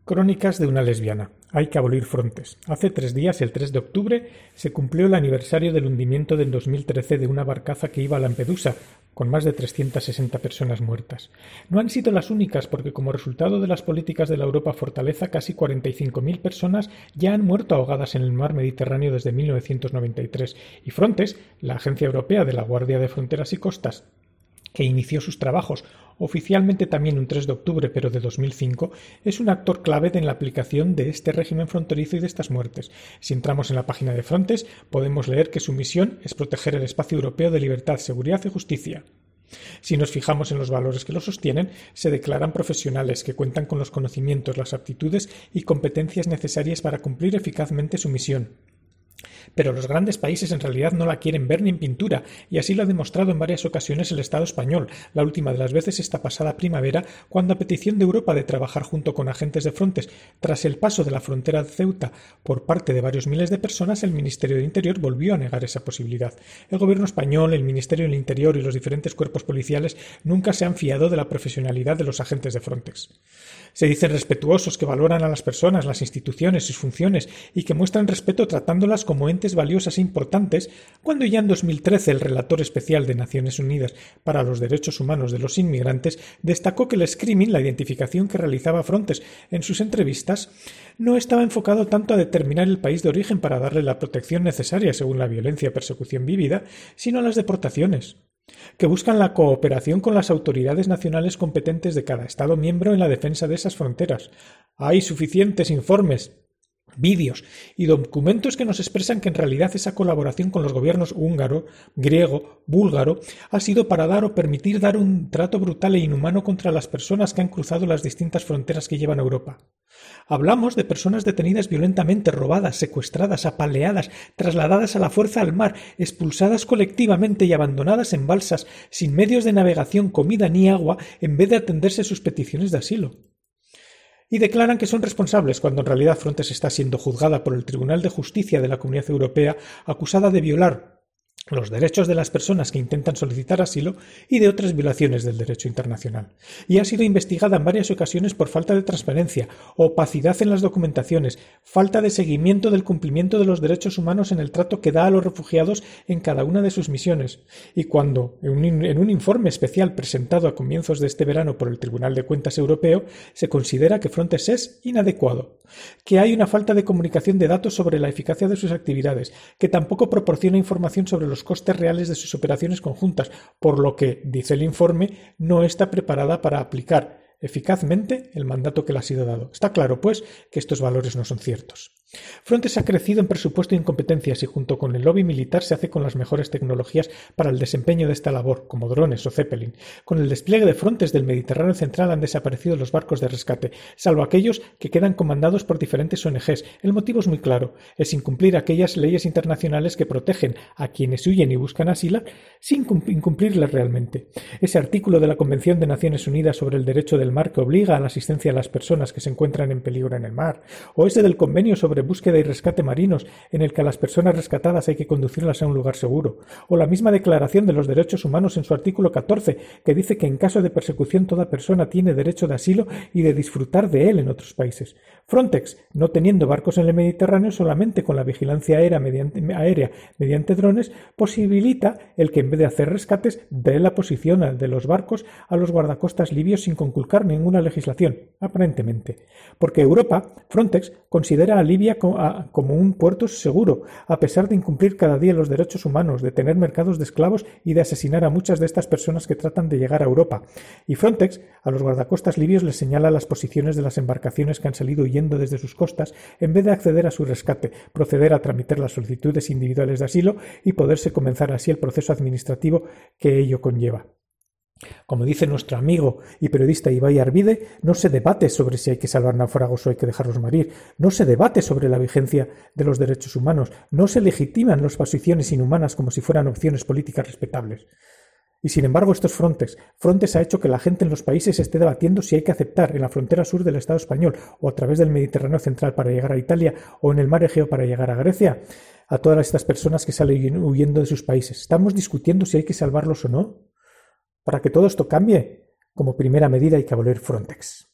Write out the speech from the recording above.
Crónicas de una lesbiana. Hay que abolir Frontex. Hace 3 días, el 3 de octubre, se cumplió el aniversario del hundimiento del 2013 de una barcaza que iba a Lampedusa, con más de 360 personas muertas. No han sido las únicas, porque como resultado de las políticas de la Europa Fortaleza, casi 45.000 personas ya han muerto ahogadas en el mar Mediterráneo desde 1993. Y Frontex, la Agencia Europea de la Guardia de Fronteras y Costas, que inició sus trabajos oficialmente también un 3 de octubre, pero de 2005, es un actor clave en la aplicación de este régimen fronterizo y de estas muertes. Si entramos en la página de Frontex, podemos leer que su misión es proteger el espacio europeo de libertad, seguridad y justicia. Si nos fijamos en los valores que lo sostienen, se declaran profesionales que cuentan con los conocimientos, las aptitudes y competencias necesarias para cumplir eficazmente su misión. Pero los grandes países en realidad no la quieren ver ni en pintura, y así lo ha demostrado en varias ocasiones el Estado español, la última de las veces esta pasada primavera, cuando a petición de Europa de trabajar junto con agentes de Frontex tras el paso de la frontera de Ceuta por parte de varios miles de personas, el Ministerio de Interior volvió a negar esa posibilidad. El Gobierno español, el Ministerio del Interior y los diferentes cuerpos policiales nunca se han fiado de la profesionalidad de los agentes de Frontex. Se dicen respetuosos, que valoran a las personas, las instituciones, sus funciones y que muestran respeto tratándolas como entes valiosas e importantes, cuando ya en 2013 el relator especial de Naciones Unidas para los Derechos Humanos de los Inmigrantes destacó que el screening, la identificación que realizaba Frontex en sus entrevistas, no estaba enfocado tanto a determinar el país de origen para darle la protección necesaria según la violencia o persecución vivida, sino a las deportaciones, que buscan la cooperación con las autoridades nacionales competentes de cada Estado miembro en la defensa de esas fronteras. Hay suficientes informes, vídeos y documentos que nos expresan que en realidad esa colaboración con los gobiernos húngaro, griego, búlgaro ha sido para dar o permitir dar un trato brutal e inhumano contra las personas que han cruzado las distintas fronteras que llevan a Europa. Hablamos de personas detenidas violentamente, robadas, secuestradas, apaleadas, trasladadas a la fuerza al mar, expulsadas colectivamente y abandonadas en balsas, sin medios de navegación, comida ni agua, en vez de atenderse sus peticiones de asilo. Y declaran que son responsables cuando en realidad Frontex está siendo juzgada por el Tribunal de Justicia de la Comunidad Europea, acusada de violar los derechos de las personas que intentan solicitar asilo y de otras violaciones del derecho internacional. Y ha sido investigada en varias ocasiones por falta de transparencia, opacidad en las documentaciones, falta de seguimiento del cumplimiento de los derechos humanos en el trato que da a los refugiados en cada una de sus misiones. Y cuando, en un informe especial presentado a comienzos de este verano por el Tribunal de Cuentas Europeo, se considera que Frontex es inadecuado, que hay una falta de comunicación de datos sobre la eficacia de sus actividades, que tampoco proporciona información sobre los costes reales de sus operaciones conjuntas, por lo que, dice el informe, no está preparada para aplicar eficazmente el mandato que le ha sido dado. Está claro, pues, que estos valores no son ciertos. Frontex ha crecido en presupuesto y en competencias y junto con el lobby militar se hace con las mejores tecnologías para el desempeño de esta labor, como drones o Zeppelin. Con el despliegue de Frontex del Mediterráneo central han desaparecido los barcos de rescate, salvo aquellos que quedan comandados por diferentes ONGs. El motivo es muy claro, es incumplir aquellas leyes internacionales que protegen a quienes huyen y buscan asilo sin incumplirlas realmente. Ese artículo de la Convención de Naciones Unidas sobre el Derecho del Mar que obliga a la asistencia a las personas que se encuentran en peligro en el mar, o ese del Convenio sobre búsqueda y rescate marinos, en el que a las personas rescatadas hay que conducirlas a un lugar seguro, o la misma Declaración de los Derechos Humanos en su artículo 14, que dice que en caso de persecución toda persona tiene derecho de asilo y de disfrutar de él en otros países. Frontex, no teniendo barcos en el Mediterráneo, solamente con la vigilancia aérea mediante drones, posibilita el que en vez de hacer rescates dé la posición de los barcos a los guardacostas libios sin conculcar ninguna legislación, aparentemente. Porque Europa, Frontex, considera a Libia como un puerto seguro, a pesar de incumplir cada día los derechos humanos, de tener mercados de esclavos y de asesinar a muchas de estas personas que tratan de llegar a Europa. Y Frontex a los guardacostas libios les señala las posiciones de las embarcaciones que han salido huyendo desde sus costas en vez de acceder a su rescate, proceder a tramitar las solicitudes individuales de asilo y poderse comenzar así el proceso administrativo que ello conlleva. Como dice nuestro amigo y periodista Ibai Arvide, no se debate sobre si hay que salvar náufragos o hay que dejarlos morir, no se debate sobre la vigencia de los derechos humanos, no se legitiman las posiciones inhumanas como si fueran opciones políticas respetables. Y sin embargo esto es Frontex. Frontex ha hecho que la gente en los países esté debatiendo si hay que aceptar en la frontera sur del Estado español o a través del Mediterráneo central para llegar a Italia o en el mar Egeo para llegar a Grecia a todas estas personas que salen huyendo de sus países. ¿Estamos discutiendo si hay que salvarlos o no? Para que todo esto cambie, como primera medida hay que abolir Frontex.